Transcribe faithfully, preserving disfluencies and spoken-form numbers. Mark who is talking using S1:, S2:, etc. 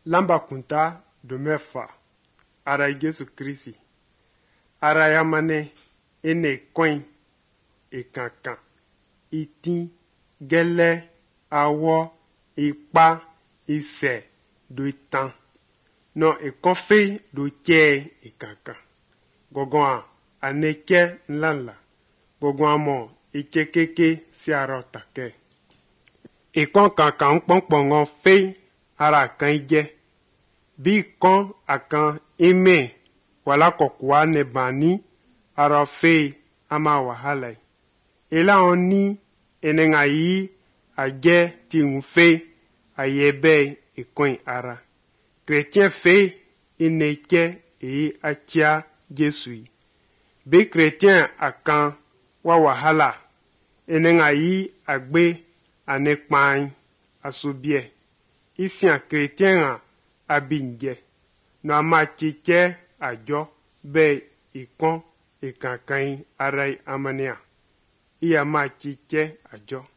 S1: lamba kunta domefa ara Jesu Kristi ara yamane ene coin e kankan itin gele awo ipa ise do itan no e kofe do che e kankan gogon aneke nlanla gogon amo ike keke si aro take e kon kankan pongpongon fe ara kan je bi kon akan ime wala kokwa ne bani ara fe ama wahala ela oni enenga yi aje ti unfe ayebe e kon ara chrétien fe ineke e achia Jesu bi chrétien akan wa wahala enenga yi agbe anekpan asobie isian chrétien abinje no amachiche ajo be ikon ikankan arai amania iya machiche ajo